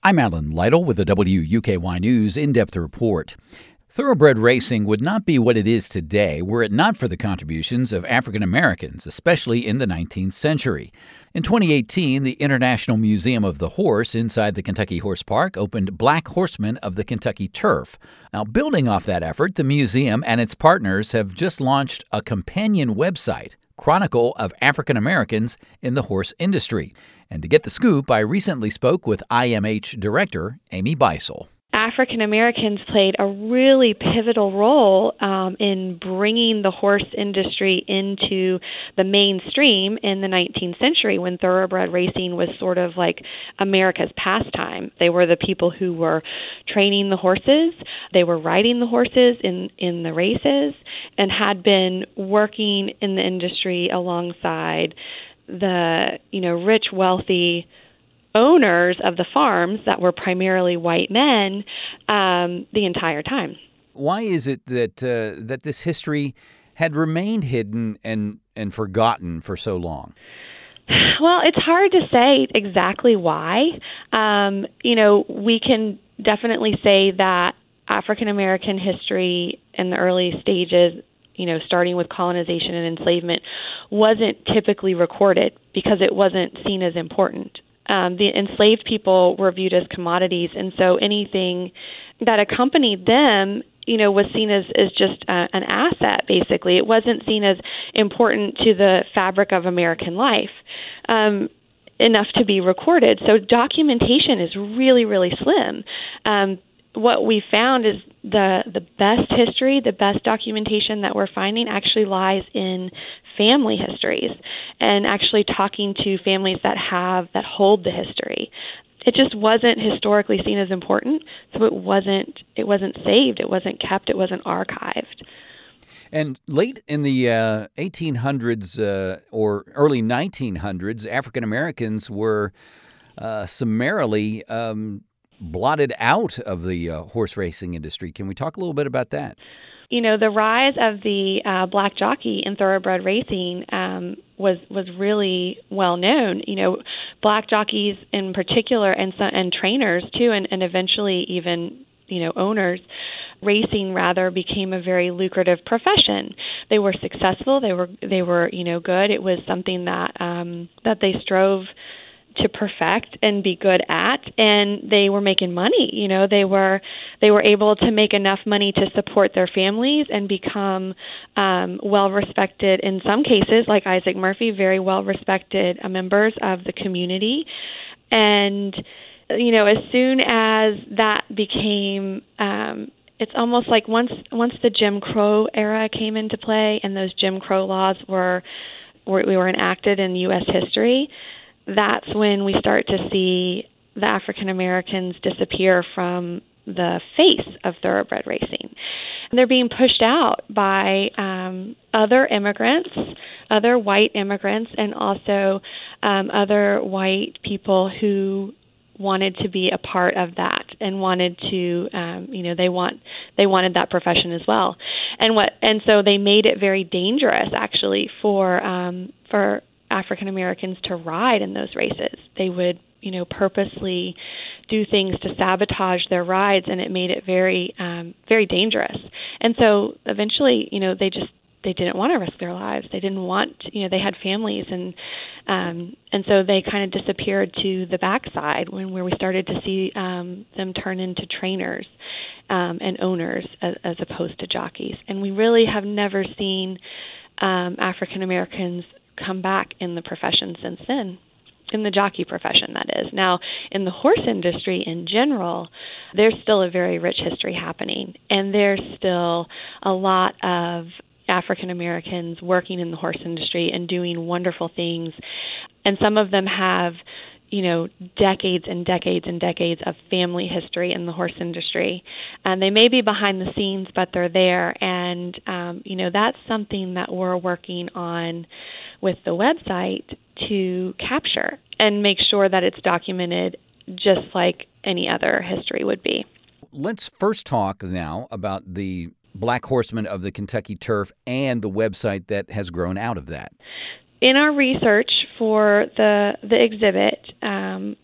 I'm Alan Lytle with the WUKY News In-Depth Report. Thoroughbred racing would not be what it is today were it not for the contributions of African Americans, especially in the 19th century. In 2018, the International Museum of the Horse inside the Kentucky Horse Park opened Black Horsemen of the Kentucky Turf. Now, building off that effort, the museum and its partners have just launched a companion website, Chronicle of African Americans in the Horse Industry. And to get the scoop, I recently spoke with IMH Director Amy Beisel. African Americans played a really pivotal role in bringing the horse industry into the mainstream in the 19th century when thoroughbred racing was sort of like America's pastime. They were the people who were training the horses. They were riding the horses in the races and had been working in the industry alongside the, rich, wealthy owners of the farms that were primarily white men the entire time. Why is it that this history had remained hidden and forgotten for so long? Well, it's hard to say exactly why. We can definitely say that African American history in the early stages, starting with colonization and enslavement, wasn't typically recorded because it wasn't seen as important. The enslaved people were viewed as commodities, and so anything that accompanied them, was seen as just an asset, basically. It wasn't seen as important to the fabric of American life enough to be recorded. So documentation is really, really slim. What we found is the best history, the best documentation that we're finding actually lies in family histories and actually talking to families that hold the history. It just wasn't historically seen as important, so it wasn't saved, it wasn't kept, it wasn't archived. And late in the 1800s or early 1900s, African Americans were summarily blotted out of the horse racing industry. Can we talk a little bit about that? The rise of the black jockey in thoroughbred racing was really well known. Black jockeys in particular, and trainers too, and eventually even owners. Racing rather became a very lucrative profession. They were successful. They were good. It was something that they strove to perfect and be good at, and they were making money. They were able to make enough money to support their families and become well respected in some cases, like Isaac Murphy, very well respected members of the community. And as soon as that became it's almost like once the Jim Crow era came into play and those Jim Crow laws were enacted in U.S. history, that's when we start to see the African Americans disappear from the face of thoroughbred racing. And they're being pushed out by other immigrants, other white immigrants, and also other white people who wanted to be a part of that and wanted to, they wanted that profession as well. And so they made it very dangerous, actually, for African Americans to ride in those races. They would, purposely do things to sabotage their rides, and it made it very, very dangerous. And so eventually, they didn't want to risk their lives. They didn't want, they had families, and so they kind of disappeared to the backside where we started to see them turn into trainers and owners as opposed to jockeys. And we really have never seen African Americans come back in the profession since then, in the jockey profession, that is. Now, in the horse industry in general, there's still a very rich history happening, and there's still a lot of African Americans working in the horse industry and doing wonderful things. And some of them have, decades and decades and decades of family history in the horse industry. And they may be behind the scenes, but they're there. And, that's something that we're working on with the website to capture and make sure that it's documented just like any other history would be. Let's first talk now about the Black Horsemen of the Kentucky Turf and the website that has grown out of that. In our research for the exhibit,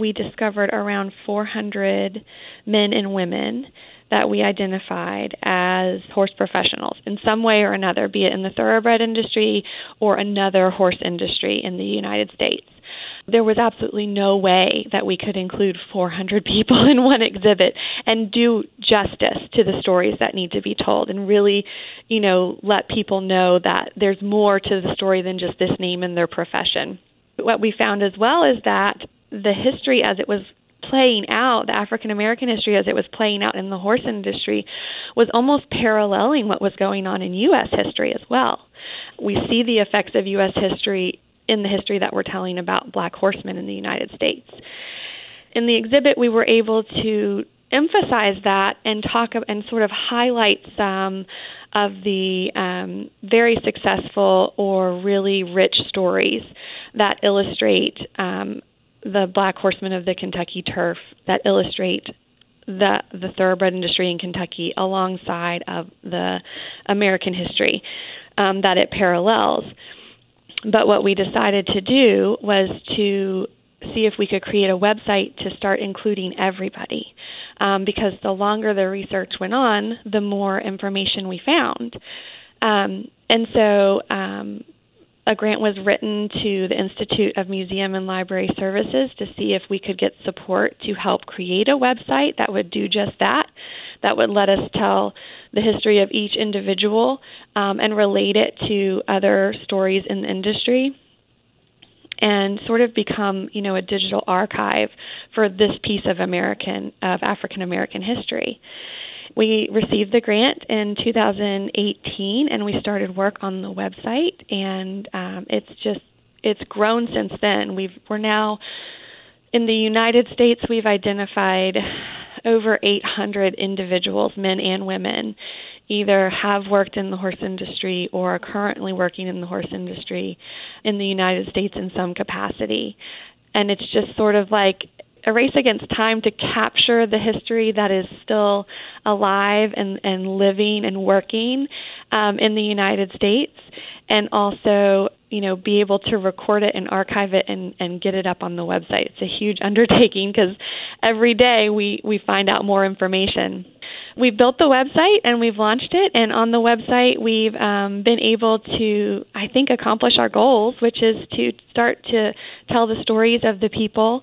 we discovered around 400 men and women that we identified as horse professionals in some way or another, be it in the thoroughbred industry or another horse industry in the United States. There was absolutely no way that we could include 400 people in one exhibit and do justice to the stories that need to be told and really, let people know that there's more to the story than just this name and their profession. What we found as well is that the history as it was playing out, the African American history as it was playing out in the horse industry, was almost paralleling what was going on in U.S. history as well. We see the effects of U.S. history in the history that we're telling about black horsemen in the United States. In the exhibit, we were able to emphasize that and sort of highlight some of the very successful or really rich stories that illustrate the black horsemen of the Kentucky turf, that illustrate the thoroughbred industry in Kentucky alongside of the American history that it parallels. But what we decided to do was to see if we could create a website to start including everybody, because the longer the research went on, the more information we found. And so a grant was written to the Institute of Museum and Library Services to see if we could get support to help create a website that would do just that, that would let us tell the history of each individual and relate it to other stories in the industry and sort of become, a digital archive for this piece of African American history. We received the grant in 2018, and we started work on the website, and it's grown since then. We're now, in the United States, we've identified over 800 individuals, men and women, either have worked in the horse industry or are currently working in the horse industry in the United States in some capacity. And it's just sort of like a race against time to capture the history that is still alive and living and working in the United States, and also, be able to record it and archive it and get it up on the website. It's a huge undertaking because every day we find out more information. We've built the website and we've launched it, and on the website we've been able to, I think, accomplish our goals, which is to start to tell the stories of the people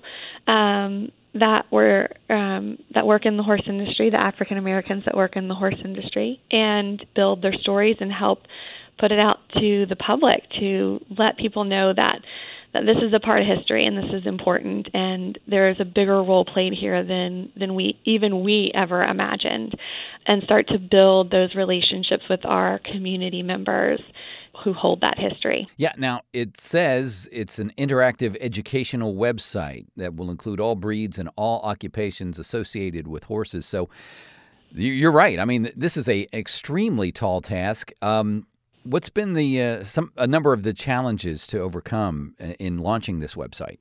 that work in the horse industry, the African Americans that work in the horse industry, and build their stories and help put it out to the public to let people know that this is a part of history and this is important, and there is a bigger role played here than we ever imagined, and start to build those relationships with our community members who hold that history. Yeah, now it says it's an interactive educational website that will include all breeds and all occupations associated with horses. So you're right. I mean, this is a extremely tall task. What's been a number of the challenges to overcome in launching this website?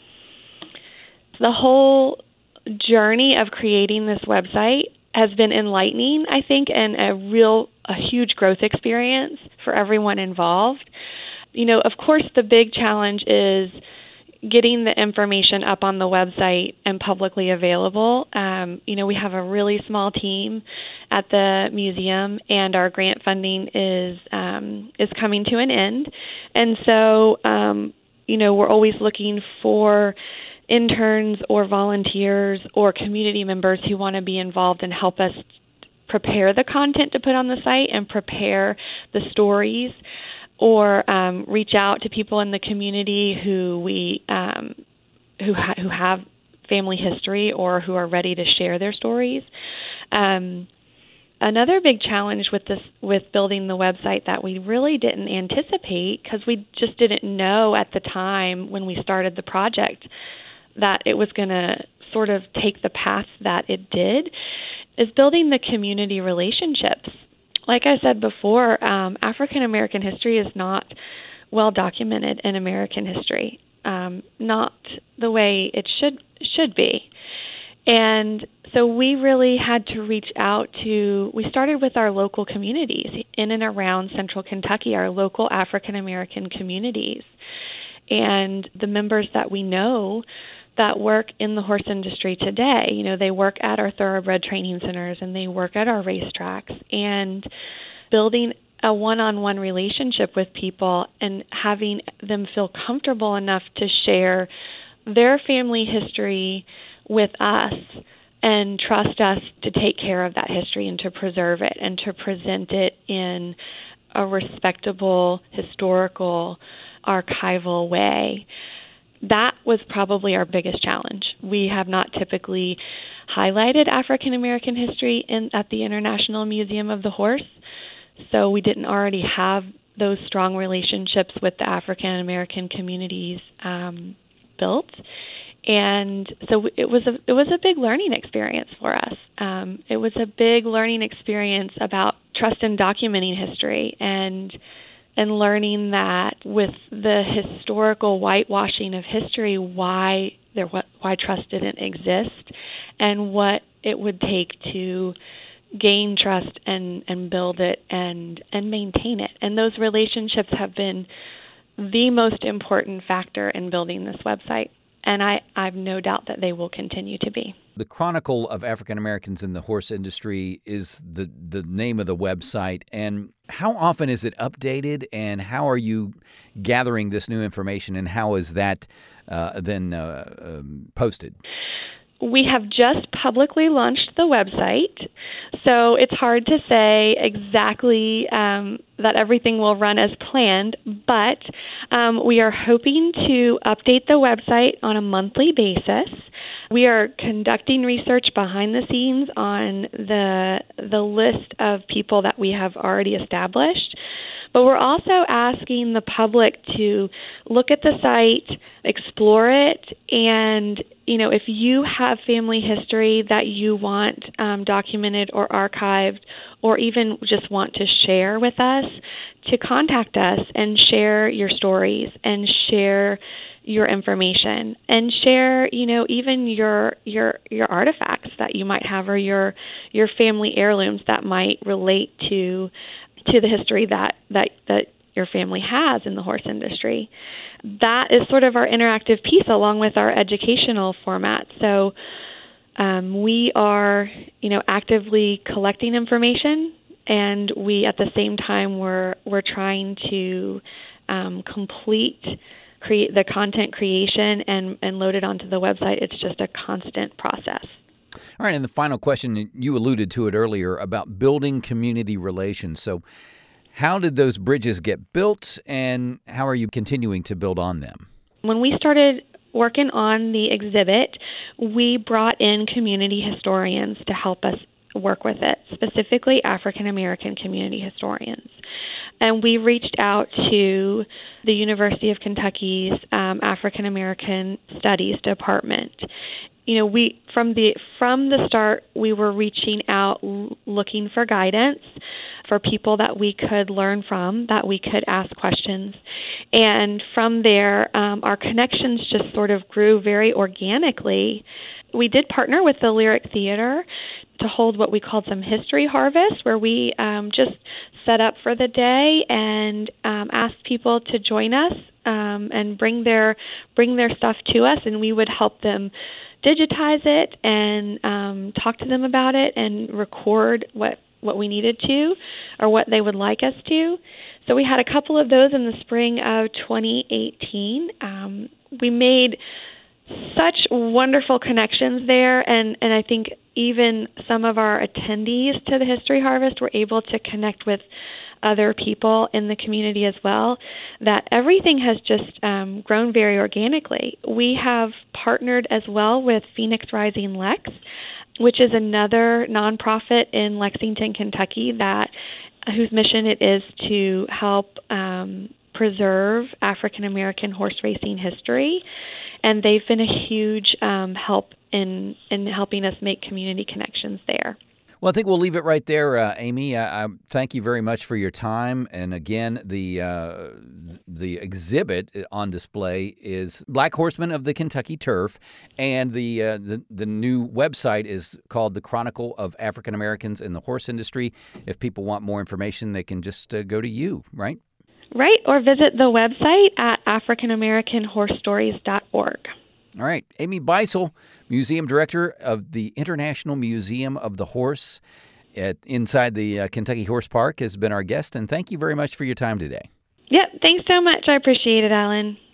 The whole journey of creating this website has been enlightening, I think, and a huge growth experience for everyone involved. Of course, the big challenge is getting the information up on the website and publicly available. We have a really small team at the museum, and our grant funding is coming to an end. And so, we're always looking for interns or volunteers or community members who want to be involved and help us prepare the content to put on the site and prepare the stories, or reach out to people in the community who have family history or who are ready to share their stories. Another big challenge with building the website that we really didn't anticipate, because we just didn't know at the time when we started the project that it was going to sort of take the path that it did, is building the community relationships. Like I said before, African American history is not well documented in American history, not the way it should be. And so we really had to reach out we started with our local communities in and around central Kentucky, our local African American communities, and the members that we know that work in the horse industry today. You know, they work at our thoroughbred training centers and they work at our racetracks, and building a one-on-one relationship with people and having them feel comfortable enough to share their family history with us and trust us to take care of that history and to preserve it and to present it in a respectable, historical, archival way. That was probably our biggest challenge. We have not typically highlighted African American history at the International Museum of the Horse, so we didn't already have those strong relationships with the African American communities built. And so it was a big learning experience for us. It was a big learning experience about trust and documenting history and learning that with the historical whitewashing of history, why trust didn't exist and what it would take to gain trust and build it and maintain it. And those relationships have been the most important factor in building this website. And I've no doubt that they will continue to be. The Chronicle of African Americans in the Horse Industry is the name of the website. And how often is it updated, and how are you gathering this new information, and how is that then posted? We have just publicly launched the website, so it's hard to say exactly that everything will run as planned, but we are hoping to update the website on a monthly basis. We are conducting research behind the scenes on the list of people that we have already established. But we're also asking the public to look at the site, explore it, and, you know, if you have family history that you want documented or archived, or even just want to share with us, to contact us and share your stories and share your information and share, you know, even your artifacts that you might have, or your family heirlooms that might relate to the history that your family has in the horse industry. That is sort of our interactive piece along with our educational format. So we are, you know, actively collecting information, and we at the same time we're trying to create the content creation and load it onto the website. It's just a constant process. All right, and the final question, you alluded to it earlier, about building community relations. So how did those bridges get built, and how are you continuing to build on them? When we started working on the exhibit, we brought in community historians to help us work with it, specifically African American community historians. And we reached out to the University of Kentucky's African American Studies Department. You know, from the start, we were reaching out, looking for guidance, for people that we could learn from, that we could ask questions. And from there, our connections just sort of grew very organically. We did partner with the Lyric Theater to hold what we called some history harvest, where we just set up for the day and asked people to join us and bring their stuff to us, and we would help them digitize it and talk to them about it and record what we needed to or what they would like us to. So we had a couple of those in the spring of 2018. We made such wonderful connections there, and I think even some of our attendees to the History Harvest were able to connect with other people in the community as well, that everything has just grown very organically. We have partnered as well with Phoenix Rising Lex, which is another nonprofit in Lexington, Kentucky, whose mission it is to help preserve African American horse racing history. And they've been a huge help in helping us make community connections there. Well, I think we'll leave it right there, Amy. I thank you very much for your time. And again, the exhibit on display is Black Horsemen of the Kentucky Turf, and the new website is called The Chronicle of African Americans in the Horse Industry. If people want more information, they can just go to you, right? Right, or visit the website at AfricanAmericanHorseStories.org. All right. Amy Beisel, Museum Director of the International Museum of the Horse inside the Kentucky Horse Park, has been our guest. And thank you very much for your time today. Yep. Thanks so much. I appreciate it, Alan.